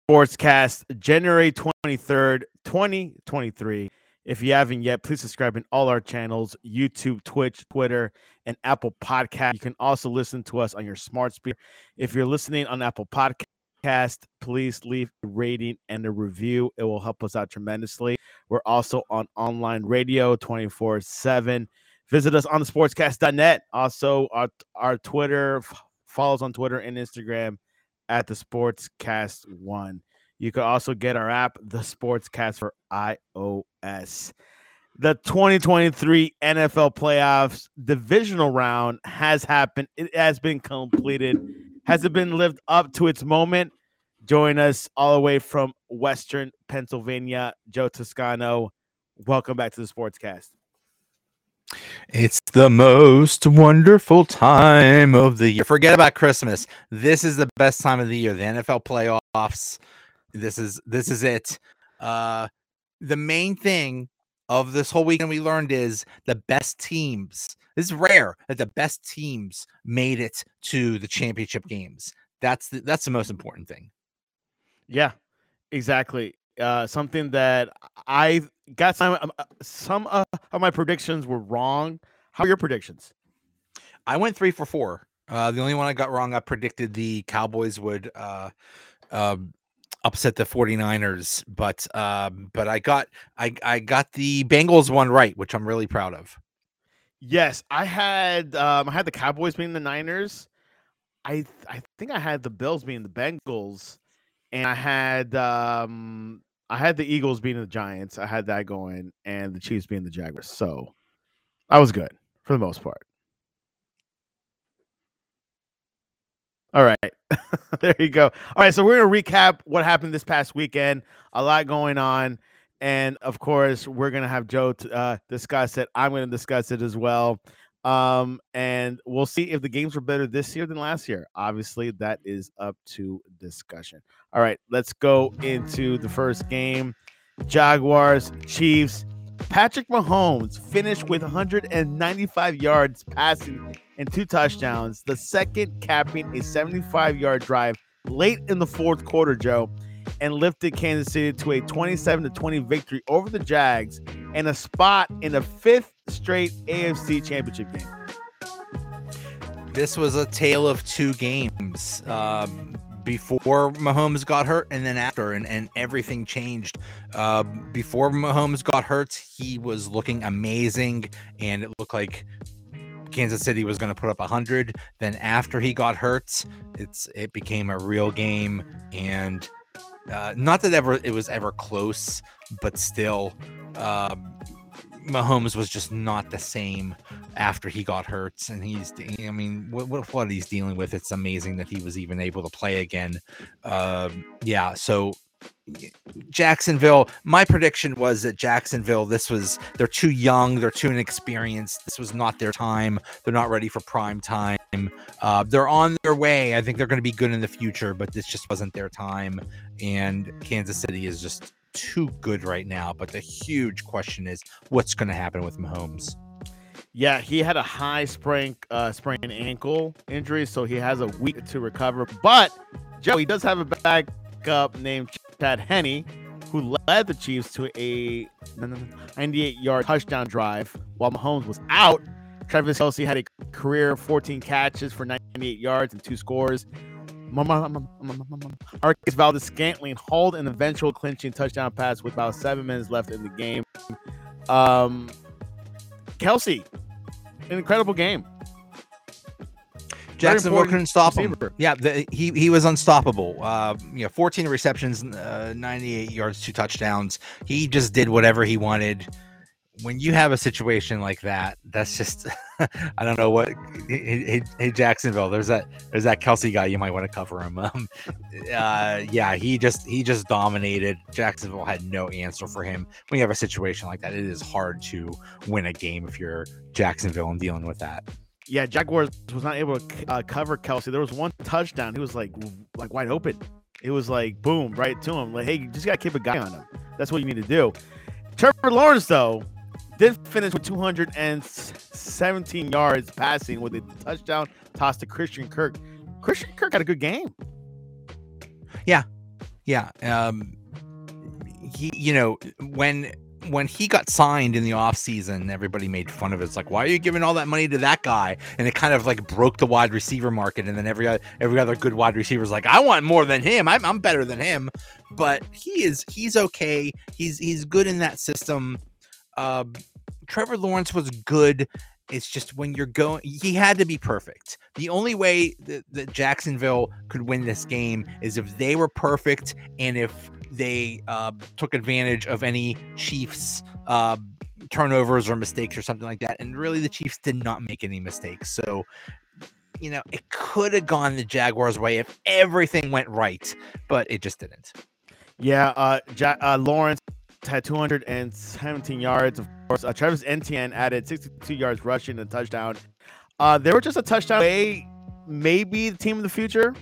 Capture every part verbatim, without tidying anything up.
Sportscast, January twenty-third, twenty twenty-three. If you haven't yet, please subscribe in all our channels, YouTube, Twitch, Twitter, and Apple Podcast. You can also listen to us on your smart speaker. If you're listening on Apple Podcast, please leave a rating and a review. It will help us out tremendously. We're also on online radio twenty-four seven. Visit us on the sportscast dot net. Also, our, our Twitter, follow us on Twitter and Instagram at the Sportscast One. You can also get our app, the Sportscast, for iOS. The twenty twenty-three N F L playoffs divisional round has happened. It has been completed. Has it been lived up to its moment? Join us all the way from Western Pennsylvania, Joe Toscano. Welcome back to the Sportscast. It's the most wonderful time of the year. Forget about Christmas. This is the best time of the year. The N F L playoffs. This is this is it. Uh, the main thing of this whole weekend we learned is the best teams. This is rare that the best teams made it to the championship games. That's the, that's the most important thing. Yeah, exactly. Uh, something that I got some uh, some uh, of my predictions were wrong. How are your predictions? I went three for four. Uh, the only one I got wrong, I predicted the Cowboys would uh, uh, upset the 49ers, but uh, but I got I I got the Bengals one right, which I'm really proud of. Yes, I had um, I had the Cowboys being the Niners. I I think I had the Bills being the Bengals, and I had um, I had the Eagles being the Giants. I had that going, and the Chiefs being the Jaguars. So I was good for the most part. All right. There you go. All right. So we're going to recap what happened this past weekend. A lot going on. And of course, we're going to have Joe uh, discuss it. I'm going to discuss it as well. Um, and we'll see if the games were better this year than last year. Obviously, that is up to discussion. All right. Let's go into the first game. Jaguars, Chiefs. Patrick Mahomes finished with one hundred ninety-five yards passing and two touchdowns, the second capping a seventy-five-yard drive late in the fourth quarter, Joe, and lifted Kansas City to a twenty-seven to twenty victory over the Jags and a spot in the fifth straight A F C Championship game. This was a tale of two games. Um, before Mahomes got hurt and then after, and, and everything changed. Uh, before Mahomes got hurt, he was looking amazing, and it looked like Kansas City was going to put up one hundred. Then after he got hurt, it's it became a real game, and uh, not that ever it was ever close, but still, uh, Mahomes was just not the same after he got hurt. And he's, I mean, what, what, what he's dealing with, it's amazing that he was even able to play again. Uh, yeah, so Jacksonville, my prediction was that Jacksonville, this was, they're too young, they're too inexperienced, this was not their time, they're not ready for prime time. Uh, they're on their way, I think they're going to be good in the future, but this just wasn't their time, and Kansas City is just too good right now. But the huge question is, what's going to happen with Mahomes? Yeah, he had a high sprain, uh, sprained ankle injury, so he has a week to recover. But Joe, he does have a backup named Chad Henne, who led the Chiefs to a ninety-eight-yard touchdown drive while Mahomes was out. Travis Kelce had a career fourteen catches for ninety-eight yards and two scores. Marquez Valdes-Scantling hauled an eventual clinching touchdown pass with about seven minutes left in the game. Um, Kelce, an incredible game. Jacksonville couldn't stop him. Yeah, the, he he was unstoppable. Uh, you know, fourteen receptions, uh, ninety-eight yards, two touchdowns. He just did whatever he wanted. When you have a situation like that, that's just I don't know what. Hey, hey, hey, Jacksonville, there's that there's that Kelce guy. You might want to cover him. Um, uh, yeah, he just he just dominated. Jacksonville had no answer for him. When you have a situation like that, it is hard to win a game if you're Jacksonville and dealing with that. Yeah, Jaguars was not able to uh, cover Kelce. There was one touchdown. He was like like wide open. It was like boom right to him. Like, hey, you just gotta keep a guy on him. That's what you need to do. Trevor Lawrence though did finish with two hundred seventeen yards passing with a touchdown toss to Christian Kirk. Christian Kirk had a good game. Yeah. Yeah. Um, he, you know, when when he got signed in the offseason, everybody made fun of it. It's like, why are you giving all that money to that guy? And it kind of like broke the wide receiver market. And then every every other good wide receiver is like, I want more than him. I'm, I'm better than him. But he is he's okay. He's he's good in that system. Uh, Trevor Lawrence was good. It's just when you're going, he had to be perfect. The only way that, that Jacksonville could win this game is if they were perfect and if they uh, took advantage of any Chiefs uh, turnovers or mistakes or something like that. And really, the Chiefs did not make any mistakes. So, you know, it could have gone the Jaguars' way if everything went right, but it just didn't. Yeah, uh, ja- uh, Lawrence had two hundred seventeen yards. Of course, uh, Travis Etienne added sixty-two yards rushing and a touchdown. Uh, they were just a touchdown away, maybe the team of the future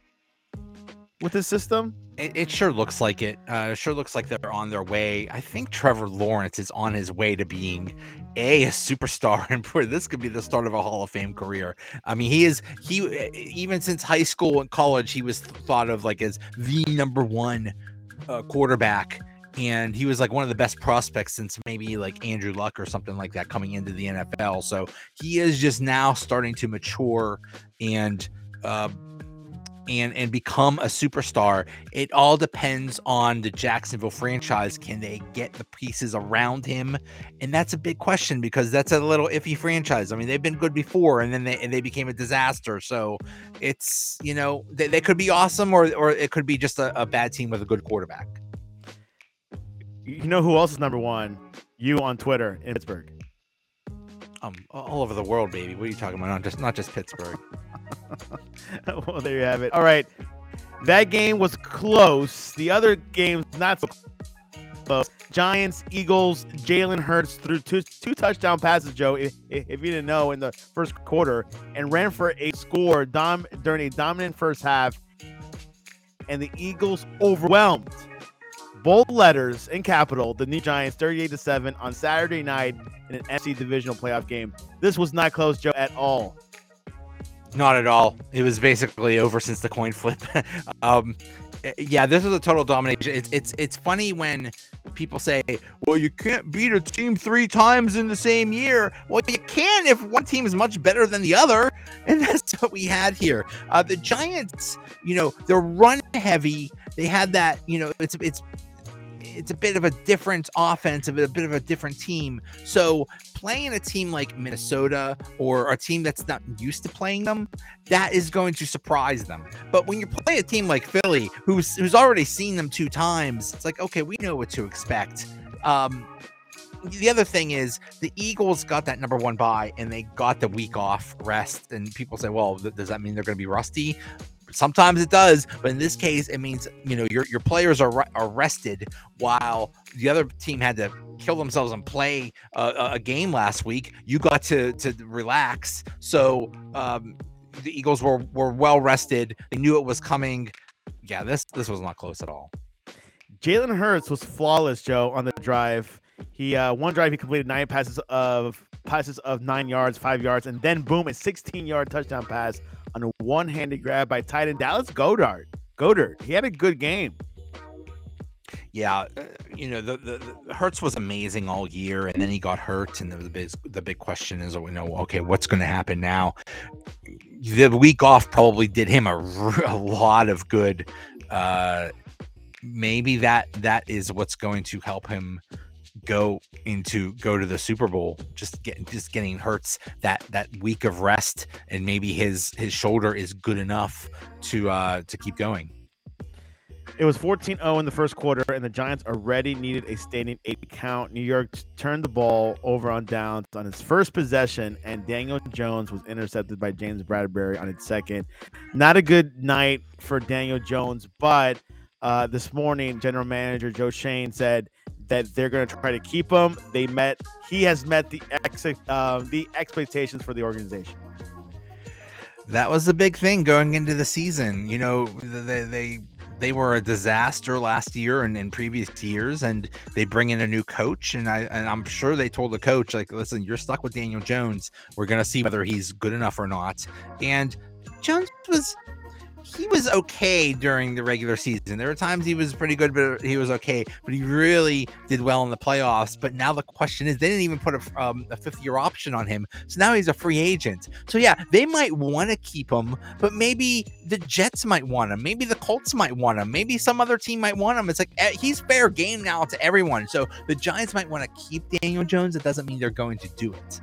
with this system. It, it sure looks like it. Uh, it sure looks like they're on their way. I think Trevor Lawrence is on his way to being a, a superstar, and this could be the start of a Hall of Fame career. I mean, he is he even since high school and college, he was thought of like as the number one uh, quarterback. And he was like one of the best prospects since maybe like Andrew Luck or something like that coming into the N F L. So he is just now starting to mature and uh, and and become a superstar. It all depends on the Jacksonville franchise. Can they get the pieces around him? And that's a big question because that's a little iffy franchise. I mean, they've been good before and then they and they became a disaster. So it's, you know, they, they could be awesome or or it could be just a, a bad team with a good quarterback. You know who else is number one? You on Twitter in Pittsburgh. Um, all over the world, baby. What are you talking about? Not just not just Pittsburgh. Well, there you have it. All right, that game was close. The other games not so close. Giants, Eagles. Jalen Hurts threw two two touchdown passes, Joe. If, if you didn't know, in the first quarter, and ran for a score dom- during a dominant first half, and the Eagles overwhelmed. Bold letters in capital, the New Giants thirty-eight to seven on Saturday night in an N F C divisional playoff game. This was not close, Joe, at all. Not at all. It was basically over since the coin flip. um, yeah, this was a total domination. It's it's it's funny when people say, "Well, you can't beat a team three times in the same year." Well, you can if one team is much better than the other, and that's what we had here. Uh, the Giants, you know, they're run heavy. They had that, you know, it's it's. It's a bit of a different offense, a bit, a bit of a different team. So playing a team like Minnesota or a team that's not used to playing them, that is going to surprise them. But when you play a team like Philly, who's who's already seen them two times, it's like, okay, we know what to expect. Um, the other thing is the Eagles got that number one bye and they got the week off rest. And people say, well, th- does that mean they're going to be rusty? Sometimes it does, but in this case, it means, you know, your your players are are rested while the other team had to kill themselves and play a, a game last week. You got to to relax, so um, the Eagles were were well rested. They knew it was coming. Yeah, this this was not close at all. Jalen Hurts was flawless, Joe, on the drive. He uh, one drive he completed nine passes of passes of nine yards, five yards, and then boom, a sixteen-yard touchdown pass on a one-handed grab by tight end Dallas Goedert. Goedert, he had a good game. Yeah, uh, you know, the, the, the Hurts was amazing all year, and then he got hurt, and the, the big the big question is, you know, okay, what's going to happen now? The week off probably did him a, a lot of good. Uh, maybe that that is what's going to help him go into go to the Super Bowl. Just getting just getting Hurts that that week of rest, and maybe his his shoulder is good enough to uh to keep going. It was fourteen oh in the first quarter, and the Giants already needed a standing eight count. New York turned the ball over on downs on its first possession, and Daniel Jones was intercepted by James Bradbury on its second. Not a good night for Daniel Jones, but uh, this morning, General Manager Joe Schoen said that they're going to try to keep him. They met. He has met the ex, uh, the expectations for the organization. That was the big thing going into the season. You know, they they they were a disaster last year and in previous years, and they bring in a new coach. And I and I'm sure they told the coach, like, listen, you're stuck with Daniel Jones. We're going to see whether he's good enough or not. And Jones was. he was okay during the regular season. There were times he was pretty good, but he was okay. But he really did well in the playoffs. But now the question is, they didn't even put a, um, a fifth-year option on him. So now he's a free agent. So, yeah, they might want to keep him, but maybe the Jets might want him. Maybe the Colts might want him. Maybe some other team might want him. It's like he's fair game now to everyone. So the Giants might want to keep Daniel Jones. It doesn't mean they're going to do it.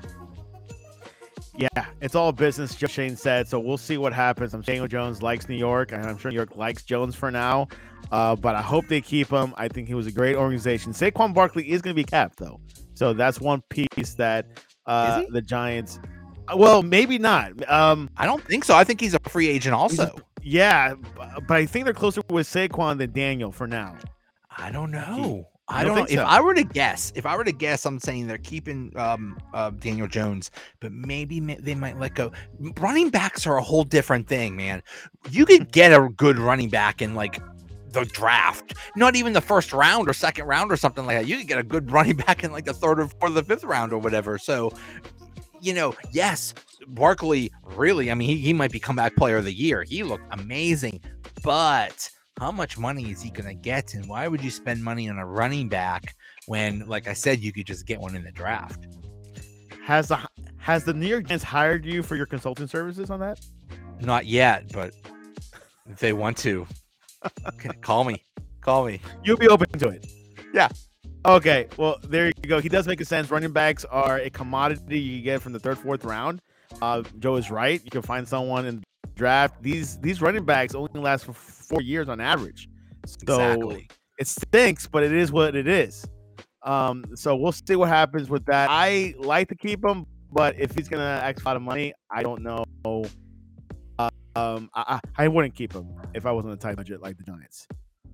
Yeah, it's all business, Joe Shane said. So we'll see what happens. I'm Daniel Jones likes New York, and I'm sure New York likes Jones for now. Uh, but I hope they keep him. I think he was a great organization. Saquon Barkley is going to be capped, though. So that's one piece that uh, the Giants. Well, maybe not. Um, I don't think so. I think he's a free agent also. Yeah, but I think they're closer with Saquon than Daniel for now. I don't know. He, I don't, don't know. So. If I were to guess, if I were to guess, I'm saying they're keeping um, uh, Daniel Jones, but maybe ma- they might let go. Running backs are a whole different thing, man. You could get a good running back in like the draft, not even the first round or second round or something like that. You could get a good running back in like the third or fourth or the fifth round or whatever. So, you know, yes, Barkley really, I mean, he, he might be comeback player of the year. He looked amazing, but how much money is he going to get? And why would you spend money on a running back when, like I said, you could just get one in the draft? Has the has the New York Giants hired you for your consulting services on that? Not yet, but if they want to, call me. Call me. You'll be open to it. Yeah. Okay. Well, there you go. He does make a sense. Running backs are a commodity you get from the third, fourth round. Uh, Joe is right. You can find someone in the draft. These these running backs only last for four years on average. So exactly. It stinks, but it is what it is. Um, so we'll see what happens with that. I like to keep him, but if he's gonna ask a lot of money, I don't know. Uh, um, I, I wouldn't keep him if I was on a tight budget like the Giants.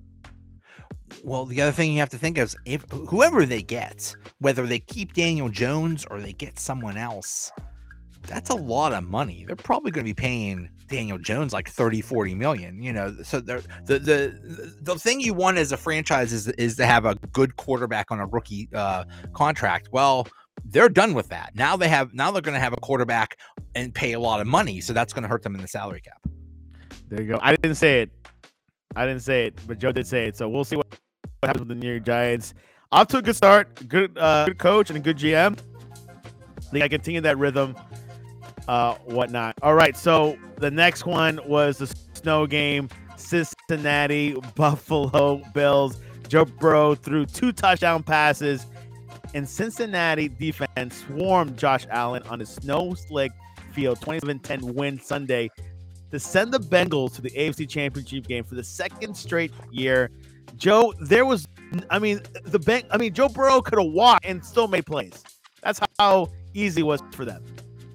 Well, the other thing you have to think is if whoever they get, whether they keep Daniel Jones or they get someone else, that's a lot of money. They're probably going to be paying Daniel Jones like thirty, forty million, you know. So the the the the thing you want as a franchise is is to have a good quarterback on a rookie uh, contract. Well, they're done with that. Now they have now they're going to have a quarterback and pay a lot of money. So that's going to hurt them in the salary cap. There you go. I didn't say it. I didn't say it, but Joe did say it. So we'll see what happens with the New York Giants. Off to a good start. Good, uh, good coach and a good G M. They got to continue that rhythm. Uh, whatnot. All right, so the next one was the snow game. Cincinnati, Buffalo Bills. Joe Burrow threw two touchdown passes, and Cincinnati defense swarmed Josh Allen on a snow-slick field. twenty-seven ten win Sunday to send the Bengals to the A F C Championship game for the second straight year. Joe, there was, I mean, the bank. I mean, Joe Burrow could have walked and still made plays. That's how easy it was for them.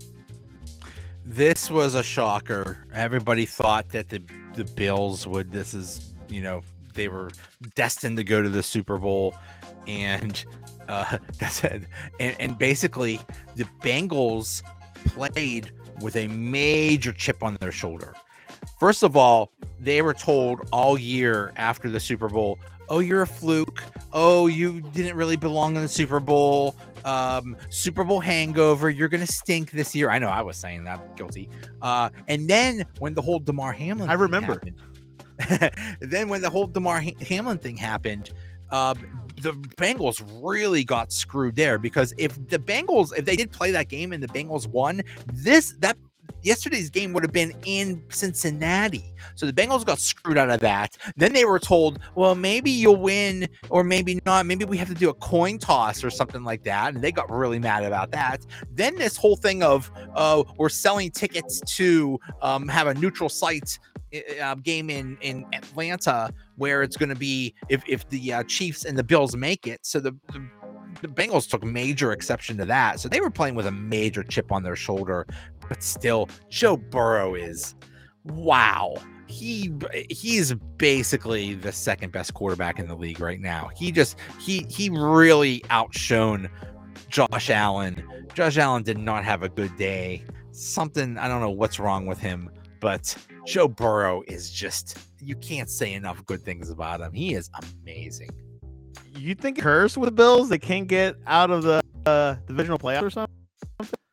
This was a shocker. Everybody thought that the the Bills would. This is, you know, they were destined to go to the Super Bowl, and uh, that's it. And, and basically, the Bengals played with a major chip on their shoulder. First of all, they were told all year after the Super Bowl, "Oh, you're a fluke. Oh, you didn't really belong in the Super Bowl. Um, Super Bowl hangover. You're gonna stink this year." I know I was saying that, guilty. Uh, and then when the whole Damar Hamlin, I remember. Happened, then when the whole Damar ha- Hamlin thing happened, uh, the Bengals really got screwed there, because if the Bengals, if they did play that game and the Bengals won, this that. yesterday's game would have been in Cincinnati. So the Bengals got screwed out of that. Then they were told, well, maybe you'll win or maybe not. Maybe we have to do a coin toss or something like that. And they got really mad about that. Then this whole thing of, uh, we're selling tickets to um, have a neutral site uh, game in, in Atlanta where it's going to be if, if the uh, Chiefs and the Bills make it. So the, the The Bengals took major exception to that. So they were playing with a major chip on their shoulder. But still, Joe Burrow is, wow. He he's basically the second best quarterback in the league right now. He just, he he really outshone Josh Allen. Josh Allen did not have a good day. Something, I don't know what's wrong with him. But Joe Burrow is just, you can't say enough good things about him. He is amazing. You think curse with the Bills? They can't get out of the uh, divisional playoffs or something?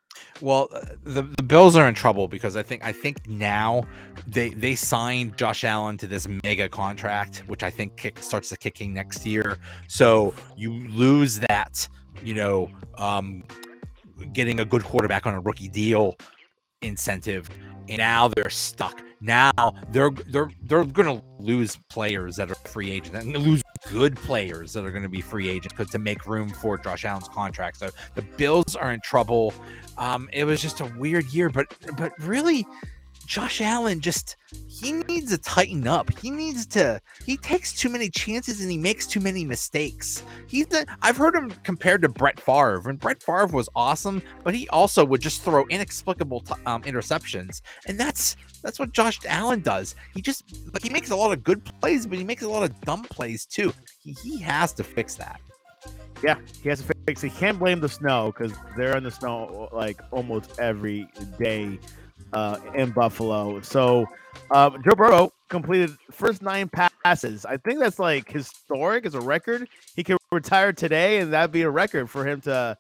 Well, the, the Bills are in trouble because I think I think now they they signed Josh Allen to this mega contract, which I think kick, starts the kicking next year. So you lose that, you know, um, getting a good quarterback on a rookie deal incentive, and now they're stuck. Now they're they're they're going to lose players that are free agents and lose good players that are going to be free agents because to make room for Josh Allen's contract. So the Bills are in trouble. Um, it was just a weird year, but but really, Josh Allen just he needs to tighten up. He needs to. He takes too many chances and he makes too many mistakes. He's the. I've heard him compared to Brett Favre, and Brett Favre was awesome, but he also would just throw inexplicable t- um, interceptions, and that's that's what Josh Allen does. He just like he makes a lot of good plays, but he makes a lot of dumb plays too. He he has to fix that. Yeah, he has to fix it. He can't blame the snow because they're in the snow like almost every day uh, in Buffalo. So um, Joe Burrow completed first nine passes. I think that's like historic as a record. He could retire today, and that'd be a record for him to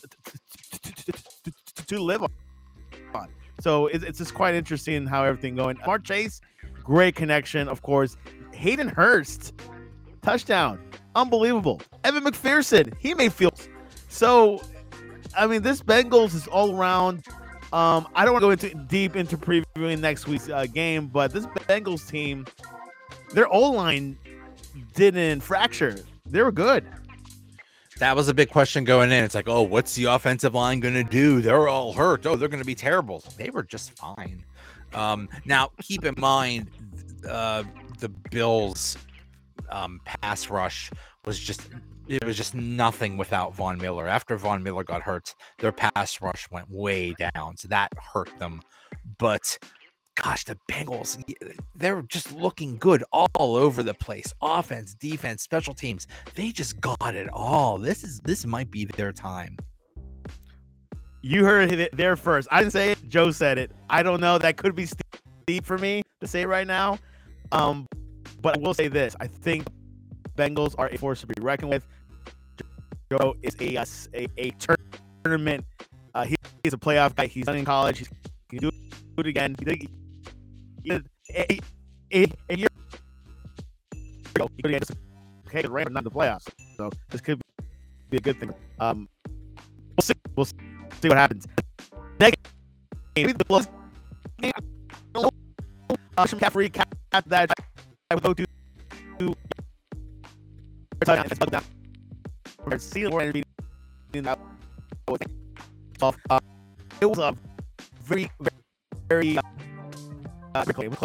to, to live on. So it's, it's just quite interesting how everything going. Jamar Chase, great connection, of course. Hayden Hurst, touchdown. Unbelievable. Evan McPherson, he may feel so. I mean, this Bengals is all around. Um, I don't want to go into deep into previewing next week's uh, game, but this Bengals team, their O-line didn't fracture. They were good. That was a big question going in. It's like, oh, what's the offensive line going to do? They're all hurt. Oh, they're going to be terrible. They were just fine. Um, now, keep in mind, uh, the Bills' um, pass rush was just it was just nothing without Von Miller. After Von Miller got hurt, their pass rush went way down, so that hurt them. But gosh, the Bengals, they're just looking good all over the place. Offense, defense, special teams. They just got it all. This is this might be their time. You heard it there first. I didn't say it. Joe said it. I don't know. That could be steep for me to say right now. Um, but I will say this. I think Bengals are a force to be reckoned with. Joe is a a, a tournament. Uh, he, he's a playoff guy. He's done in college. He can do it again. He did, he did a, a, a year ago. He could have okay, the Rams not in the playoffs. So this could be a good thing. Um, we'll see. We'll see what happens. Next game, the plus game. Uh, McCaffrey cap that I would go to. to touchdown. We're seeing where that was off. Uh, it was a very, very, uh, uh, very close.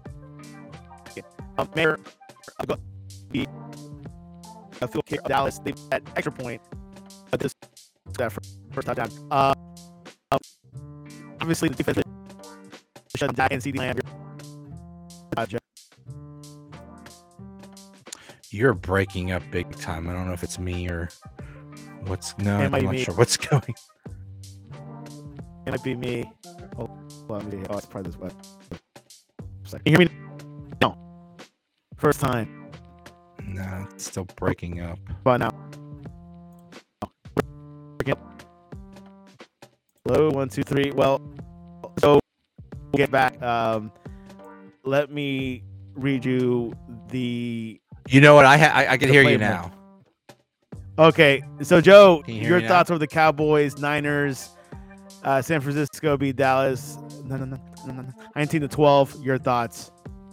Um, Mayor, uh, go, the uh, field kick of Dallas, they had extra point, but this that first, first touchdown. Uh, um, obviously, the defense shut down and C D Lamb. You're breaking up big time. I don't know if it's me or what's no. I'm not me. sure what's going. It might be me. Oh, well, oh it's probably this way. Can you hear me? No. First time. No, it's still breaking up. But now. Hello, one, two, three. Well, so we'll get back. Um, let me read you the. You know what? I ha- I, I can hear you now. Okay, so Joe, you your thoughts over the Cowboys, Niners, uh, San Francisco beat Dallas, no, no, no, no, no, nineteen to twelve. Your thoughts?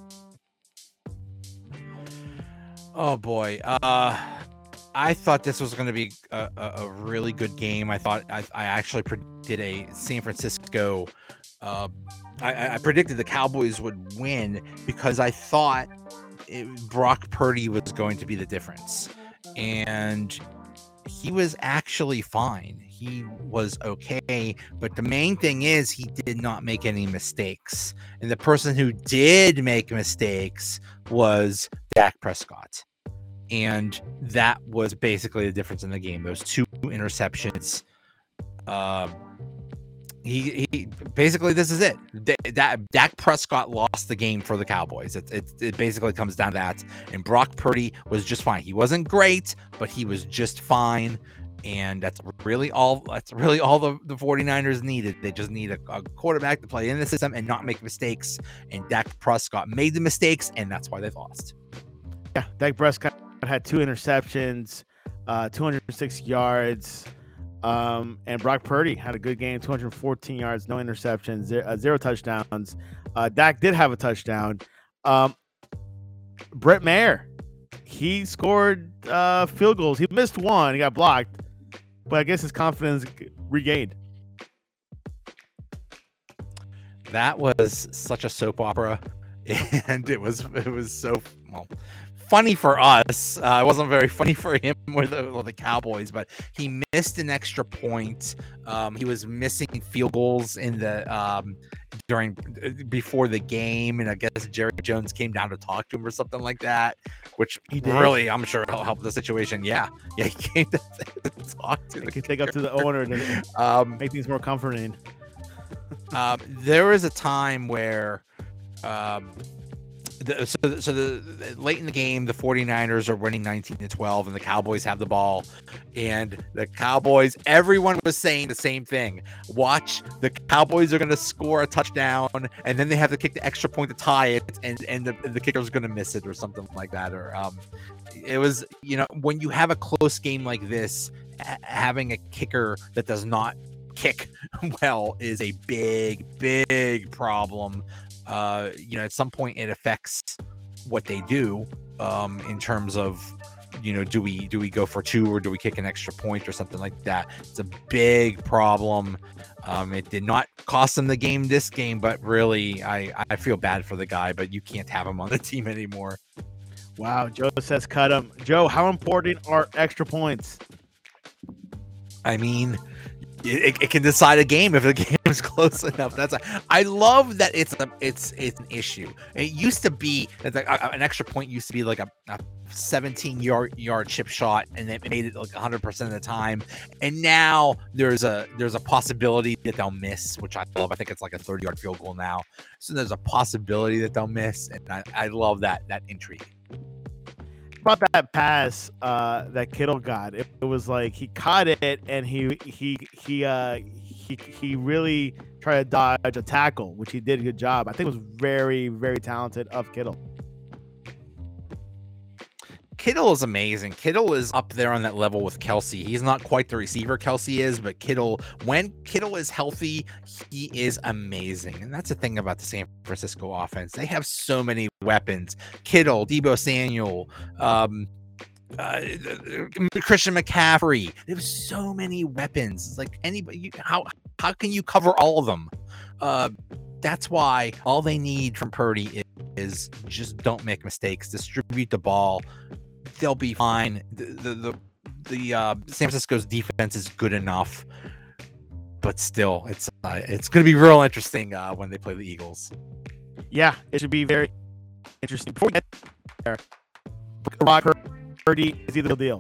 Oh boy, uh, I thought this was going to be a, a, a really good game. I thought I, I actually predicted a San Francisco. Uh, I, I predicted the Cowboys would win because I thought. It, Brock Purdy was going to be the difference, and he was actually fine. He was okay, but the main thing is he did not make any mistakes, and the person who did make mistakes was Dak Prescott, and that was basically the difference in the game. Those two interceptions. Uh, He, he basically this is it. That Dak Prescott lost the game for the Cowboys. It, it it basically comes down to that. And Brock Purdy was just fine. He wasn't great, but he was just fine. And that's really all that's really all the, the 49ers needed. They just need a, a quarterback to play in the system and not make mistakes. And Dak Prescott made the mistakes, and that's why they lost. Yeah, Dak Prescott had two interceptions, uh, two hundred six yards. Um, and Brock Purdy had a good game, two hundred fourteen yards, no interceptions, zero, uh, zero touchdowns. Uh, Dak did have a touchdown. Um, Brett Maher, he scored uh, field goals. He missed one. He got blocked. But I guess his confidence regained. That was such a soap opera, and it was it was so well funny for us. Uh, it wasn't very funny for him or the, or the Cowboys, but he missed an extra point. Um, he was missing field goals in the um, during before the game, and I guess Jerry Jones came down to talk to him or something like that, which he did. Really, I'm sure, helped the situation. Yeah, yeah, he came to talk to. He could take up to the owner and um, make things more comforting. uh, there was a time where. Um, The, so, so the, the late in the game, the 49ers are winning nineteen to twelve, and the Cowboys have the ball. And the Cowboys, everyone was saying the same thing. Watch, the Cowboys are going to score a touchdown, and then they have to kick the extra point to tie it, and and the, the kicker's going to miss it or something like that. Or um, it was, you know, when you have a close game like this, ha- having a kicker that does not kick well is a big, big problem. Uh, you know, at some point it affects what they do um, in terms of, you know, do we do we go for two or do we kick an extra point or something like that? It's a big problem. Um, it did not cost them the game this game, but really, I, I feel bad for the guy, but you can't have him on the team anymore. Wow, Joe says cut him. Joe, how important are extra points? I mean, It, it can decide a game if the game is close enough. That's a, I love that it's a it's it's an issue. It used to be that a, an extra point used to be like a, a seventeen yard yard chip shot, and they made it like one hundred percent of the time. And now there's a there's a possibility that they'll miss, which I love. I think it's like a thirty yard field goal now. So there's a possibility that they'll miss, and I, I love that that intrigue. About that pass uh, that Kittle got, it, it was like he caught it and he he he uh, he he really tried to dodge a tackle, which he did a good job. I think it was very very talented of Kittle. Kittle is amazing. Kittle is up there on that level with Kelsey. He's not quite the receiver Kelsey is, but Kittle, when Kittle is healthy, he is amazing. And that's the thing about the San Francisco offense. They have so many weapons. Kittle, Deebo Samuel, um, uh, Christian McCaffrey. There's so many weapons. It's like anybody, you, how how can you cover all of them? Uh, that's why all they need from Purdy is, is just don't make mistakes. Distribute the ball. They'll be fine. The the the, the uh, San Francisco's defense is good enough, but still, it's uh, it's going to be real interesting uh, when they play the Eagles. Yeah, it should be very interesting. Before we get there, Brock Purdy is either the deal.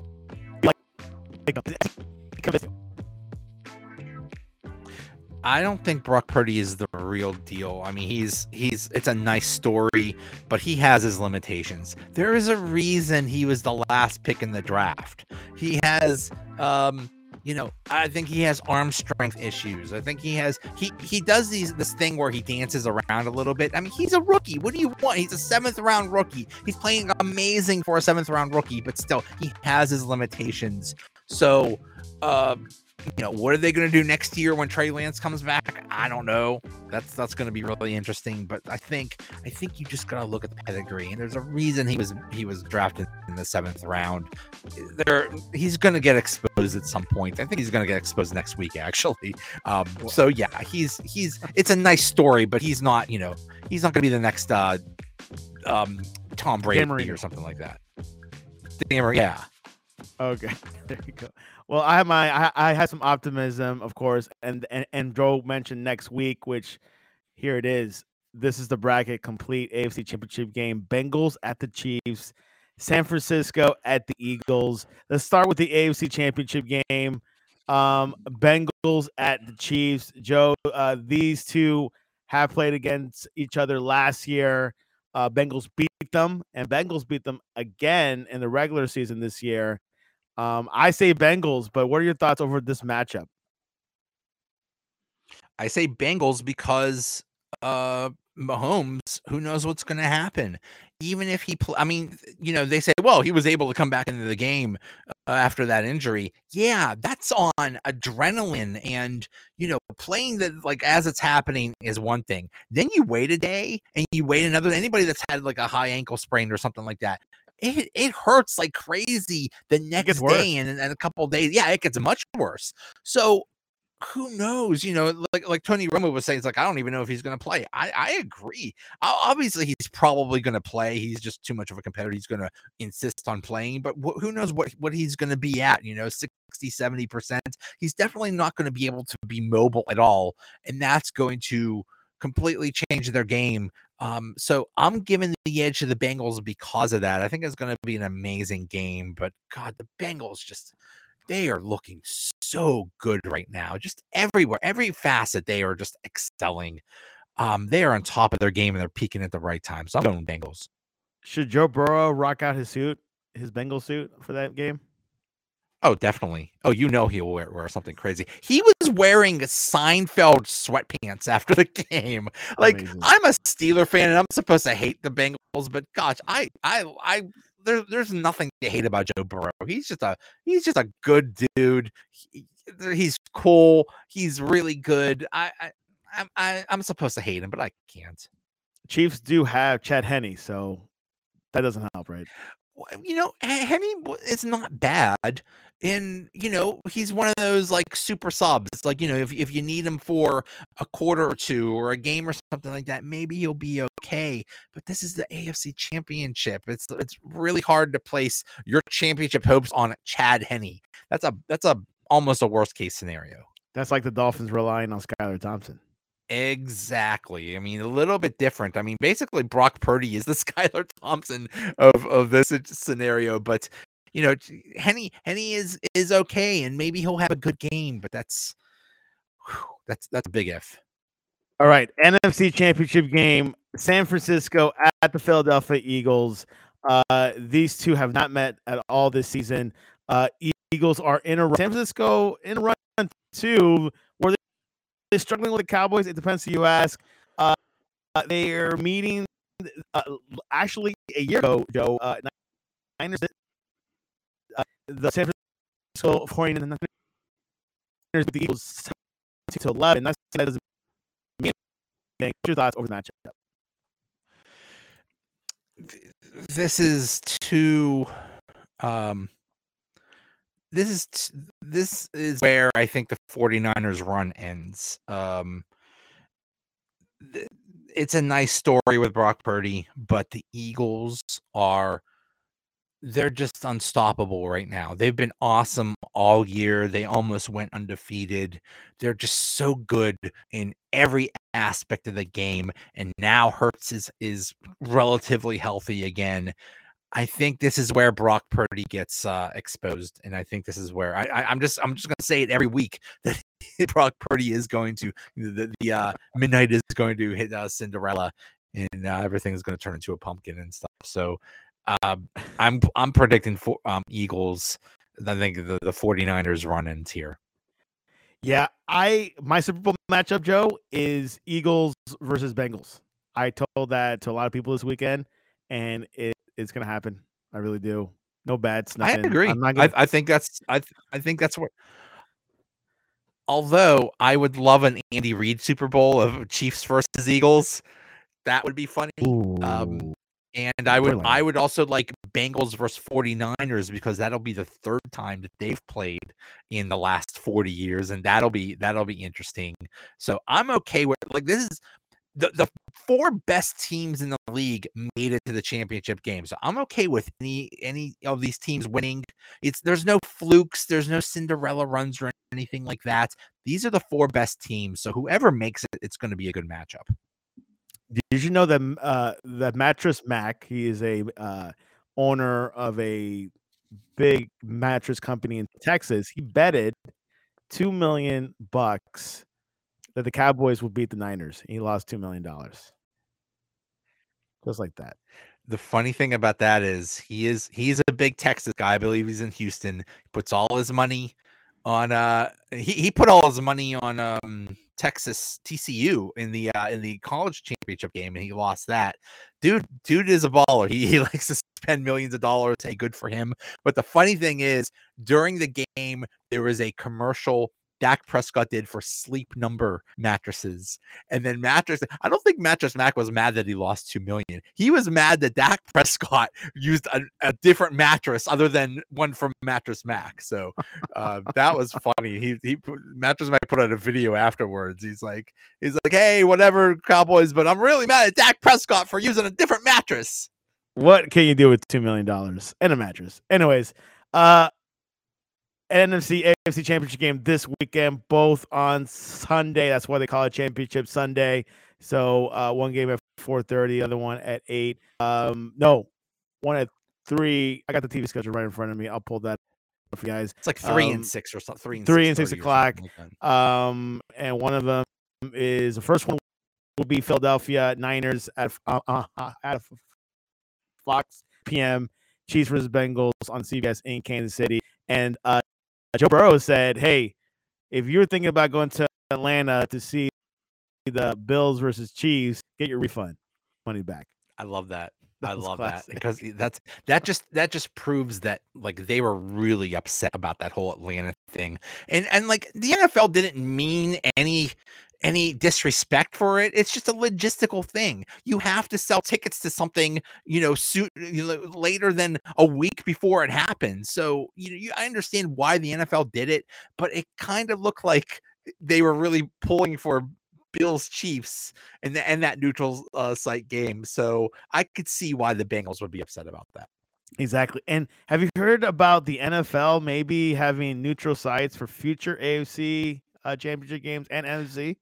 I don't think Brock Purdy is the real deal. I mean, he's he's it's a nice story, but he has his limitations. There is a reason he was the last pick in the draft. He has um you know, I think he has arm strength issues. I think he has he he does these this thing where he dances around a little bit. I mean, he's a rookie. What do you want? He's a seventh round rookie. He's playing amazing for a seventh round rookie, but still he has his limitations. So, um you know, what are they going to do next year when Trey Lance comes back? I don't know. That's that's going to be really interesting. But I think I think you just got to look at the pedigree, and there's a reason he was he was drafted in the seventh round. There, he's going to get exposed at some point. I think he's going to get exposed next week, actually. Um, so yeah, he's he's it's a nice story, but he's not. You know, he's not going to be the next uh, um, Tom Brady or something like that. Damn, yeah. Okay, there you go. Well, I have my I, I have some optimism, of course, and and and Joe mentioned next week, which here it is. This is the bracket complete A F C Championship game. Bengals at the Chiefs, San Francisco at the Eagles. Let's start with the A F C Championship game. Um, Bengals at the Chiefs. Joe, uh, these two have played against each other last year. Uh, Bengals beat them, and Bengals beat them again in the regular season this year. Um, I say Bengals, but what are your thoughts over this matchup? I say Bengals because uh Mahomes, who knows what's going to happen? Even if he, pl- I mean, you know, they say, well, he was able to come back into the game uh, after that injury. Yeah, that's on adrenaline, and you know, playing that like as it's happening is one thing. Then you wait a day, and you wait another. Anybody that's had like a high ankle sprain or something like that, it it hurts like crazy the next day, and, and a couple of days. Yeah, it gets much worse. So who knows? You know, like like Tony Romo was saying, it's like I don't even know if he's going to play. I I agree. Obviously, he's probably going to play. He's just too much of a competitor. He's going to insist on playing. But wh- who knows what what he's going to be at? You know, sixty, seventy percent. He's definitely not going to be able to be mobile at all, and that's going to completely change their game. Um, so I'm giving the edge to the Bengals because of that. I think it's going to be an amazing game. But God, the Bengals just. They are looking so good right now, just everywhere, every facet. They are just excelling. Um, they are on top of their game and they're peaking at the right time. So I'm going Bengals. Should Joe Burrow rock out his suit, his Bengal suit for that game? Oh, definitely. Oh, you know he'll wear, wear something crazy. He was wearing Seinfeld sweatpants after the game. Like, Amazing. I'm a Steeler fan and I'm supposed to hate the Bengals, but gosh, I, I, I, there, there's nothing to hate about Joe Burrow. He's just a, he's just a good dude. He, he's cool. He's really good. I, I, I, I, I'm supposed to hate him, but I can't. Chiefs do have Chad Henne, so that doesn't help, right? You know, Henne is not bad. And, you know, he's one of those like super subs. It's like, you know, if, if you need him for a quarter or two or a game or something like that, maybe he'll be okay. But this is the A F C Championship. It's it's really hard to place your championship hopes on Chad Henne. That's a that's a almost a worst case scenario. That's like the Dolphins relying on Skylar Thompson. Exactly. I mean, a little bit different. I mean, basically, Brock Purdy is the Skylar Thompson of, of this scenario, but you know, Henne Henne is is okay, and maybe he'll have a good game, but that's whew, that's that's a big if. All right, N F C Championship game, San Francisco at the Philadelphia Eagles. Uh, these two have not met at all this season. Uh, Eagles are in a run. San Francisco in a run too. Were they struggling with the Cowboys? It depends who you ask. Uh, they are meeting uh, actually a year ago, Joe. Uh, Niners, uh, the San Francisco forty-niners with the Eagles to eleven. That's, that doesn't mean anything. What's your thoughts over the matchup? This is too. Um, this is t- this is where I think the forty-niners run ends. Um, th- it's a nice story with Brock Purdy, but the Eagles are. They're just unstoppable right now. They've been awesome all year. They almost went undefeated. They're just so good in every aspect of the game. And now Hurts is is relatively healthy again. I think this is where Brock Purdy gets uh, exposed, and I think this is where I, I, I'm just I'm just gonna say it every week that Brock Purdy is going to the, the uh, midnight is going to hit uh, Cinderella, and uh, everything is going to turn into a pumpkin and stuff. So uh, I'm I'm predicting for um, Eagles. I think the, the forty-niners run ends here. Yeah, I my Super Bowl matchup, Joe, is Eagles versus Bengals. I told that to a lot of people this weekend, and it, it's gonna happen. I really do. No bets, nothing. I agree. I'm not gonna... I, I think that's I I think that's what. Although I would love an Andy Reid Super Bowl of Chiefs versus Eagles, that would be funny. Um, and I would I would also like Bengals versus forty-niners because that'll be the third time that they've played in the last forty years, and that'll be that'll be interesting. So I'm okay with like this is the, the four best teams in the league made it to the championship game. So I'm okay with any any of these teams winning. It's there's no flukes, there's no Cinderella runs or anything like that. These are the four best teams. So whoever makes it, it's going to be a good matchup. Did you know that uh, that Mattress Mac? He is a uh, owner of a big mattress company in Texas. He betted two million bucks that the Cowboys would beat the Niners. He lost two million dollars, just like that. The funny thing about that is he is he's a big Texas guy. I believe he's in Houston. He puts all his money on uh he, he put all his money on um Texas T C U in the uh in the college championship game, and he lost that. Dude, dude is a baller. He, he likes to spend millions of dollars. Hey, good for him. But the funny thing is, during the game, there was a commercial Dak Prescott did for Sleep Number mattresses. And then mattress, I don't think Mattress Mac was mad that he lost two million. He was mad that Dak Prescott used a, a different mattress other than one from Mattress Mac. So uh, that was funny. He he Mattress Mac put out a video afterwards. He's like, he's like, hey, whatever, Cowboys, but I'm really mad at Dak Prescott for using a different mattress. What can you do with two million dollars and a mattress? Anyways, uh N F C A F C championship game this weekend, both on Sunday. That's why they call it Championship Sunday. So uh, one game at four thirty, other one at eight. Um, no, one at three. I got the T V schedule right in front of me. I'll pull that up for you guys. It's like three um, and six or something. Three and three six and six o'clock. Like um, and one of them is the first one will be Philadelphia Niners at uh, uh, at Fox P M. Chiefs versus Bengals on C B S in Kansas City. And uh, Joe Burrow said, hey, if you're thinking about going to Atlanta to see the Bills versus Chiefs, get your refund money back. I love that. that I love classic. that because that's that just that just proves that like they were really upset about that whole Atlanta thing. And and like the N F L didn't mean any any disrespect for it. It's just a logistical thing. You have to sell tickets to something, you know, suit you know, later than a week before it happens. So, you know, you, I understand why the N F L did it, but it kind of looked like they were really pulling for Bills Chiefs and the, and that neutral uh, site game. So I could see why the Bengals would be upset about that. Exactly. And have you heard about the N F L maybe having neutral sites for future A F C uh, championship games and N F C?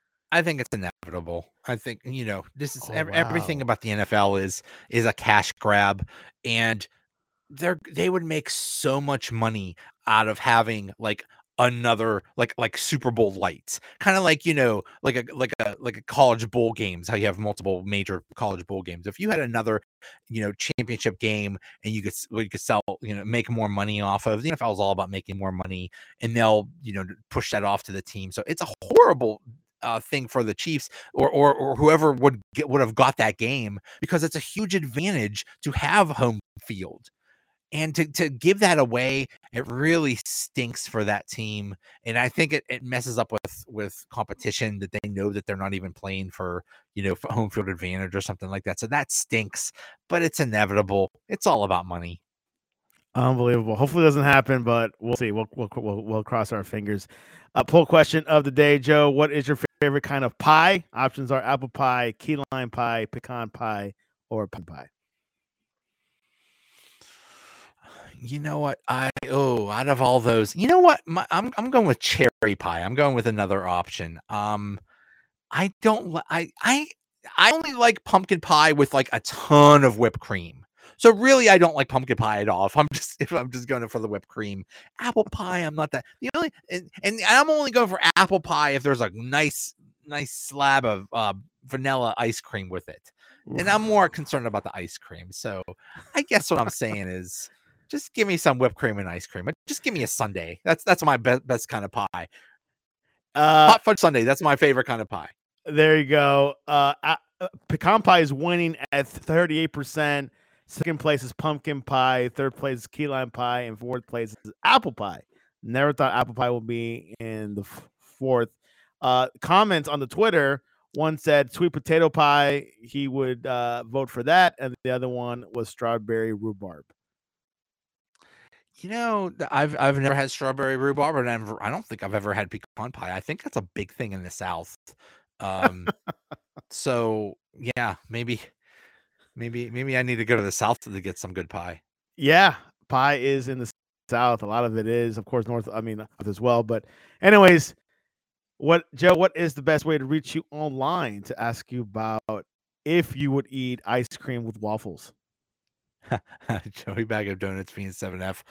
I think it's inevitable. I think, you know, this is oh, ev- wow. everything about the N F L is is a cash grab, and they're they would make so much money out of having like another like like Super Bowl lights, kind of like, you know, like a like a like a college bowl games, how you have multiple major college bowl games. If you had another, you know, championship game and you could you could sell, you know, make more money off of, the N F L is all about making more money, and they'll, you know, push that off to the team. So it's a horrible Uh, thing for the Chiefs or, or or whoever would get would have got that game, because it's a huge advantage to have home field, and to to give that away, it really stinks for that team. And I think it, it messes up with with competition that they know that they're not even playing for, you know, for home field advantage or something like that. So that stinks, but it's inevitable. It's all about money. Unbelievable. Hopefully it doesn't happen, but we'll see. We'll we'll we'll, we'll cross our fingers. Uh, poll question of the day, Joe. What is your favorite kind of pie? Options are apple pie, key lime pie, pecan pie, or pumpkin pie. You know what? I oh, out of all those, you know what? My, I'm I'm going with cherry pie. I'm going with another option. Um, I don't. li- I I I only like pumpkin pie with like a ton of whipped cream. So really, I don't like pumpkin pie at all. If I'm just if I'm just going for the whipped cream, apple pie, I'm not that. The only and, and I'm only going for apple pie if there's a nice nice slab of uh, vanilla ice cream with it, and I'm more concerned about the ice cream. So I guess what I'm saying is, just give me some whipped cream and ice cream. Just give me a sundae. That's that's my best best kind of pie. Uh, Hot fudge sundae. That's my favorite kind of pie. There you go. Uh, uh, pecan pie is winning at thirty-eight percent. Second place is pumpkin pie. Third place is key lime pie. And fourth place is apple pie. Never thought apple pie would be in the f- fourth. Uh, comments on the Twitter. One said sweet potato pie. He would uh, vote for that. And the other one was strawberry rhubarb. You know, I've I've never had strawberry rhubarb, and I've, I don't think I've ever had pecan pie. I think that's a big thing in the South. Um, so yeah, maybe, maybe, maybe I need to go to the South to get some good pie. Yeah, pie is in the South. A lot of it is, of course, North. I mean, as well. But, anyways, what Joe? What is the best way to reach you online to ask you about if you would eat ice cream with waffles? Joey Bag of Donuts being seven F.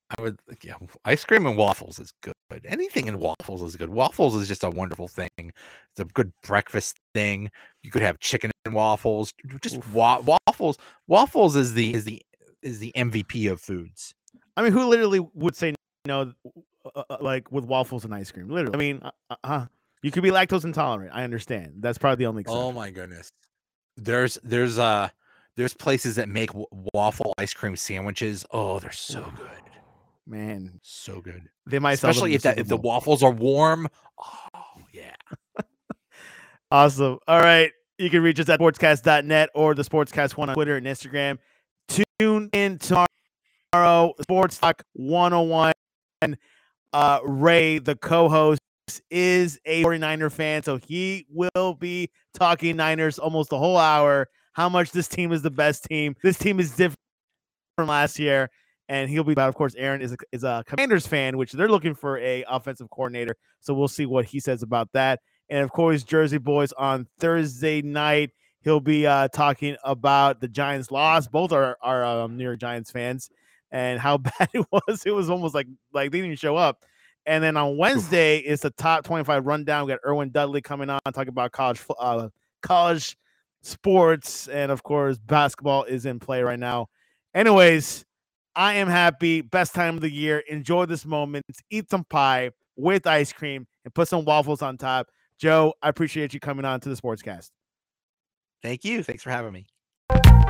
I would, yeah, ice cream and waffles is good. Anything in waffles is good. Waffles is just a wonderful thing. It's a good breakfast thing. You could have chicken and waffles. Just wa- waffles. Waffles is the is the is the M V P of foods. I mean, who literally would say no, uh, uh, like with waffles and ice cream? Literally, I mean, uh, uh, you could be lactose intolerant. I understand. That's probably the only exception. Oh my goodness. There's there's uh there's places that make w- waffle ice cream sandwiches. Oh, they're so good. Man, so good. They might, especially if that if the waffles are warm. Oh yeah. Awesome. All right. You can reach us at sportscast dot net or the Sportscast one on Twitter and Instagram. Tune in tomorrow. Sports Talk one oh one. Uh, Ray, the co-host, is a 49er fan, so he will be talking Niners almost the whole hour. How much this team is the best team. This team is different from last year. And he'll be back. Of course, Aaron is a, is a Commanders fan, which they're looking for a offensive coordinator. So we'll see what he says about that. And, of course, Jersey Boys on Thursday night. He'll be uh, talking about the Giants' loss. Both are, are um, New York Giants fans and how bad it was. It was almost like, like they didn't even show up. And then on Wednesday, it's the top twenty-five rundown. We got Erwin Dudley coming on, talking about college uh, college sports. And, of course, basketball is in play right now. Anyways, I am happy. Best time of the year. Enjoy this moment. Eat some pie with ice cream and put some waffles on top. Joe, I appreciate you coming on to the Sportscast. Thank you. Thanks for having me.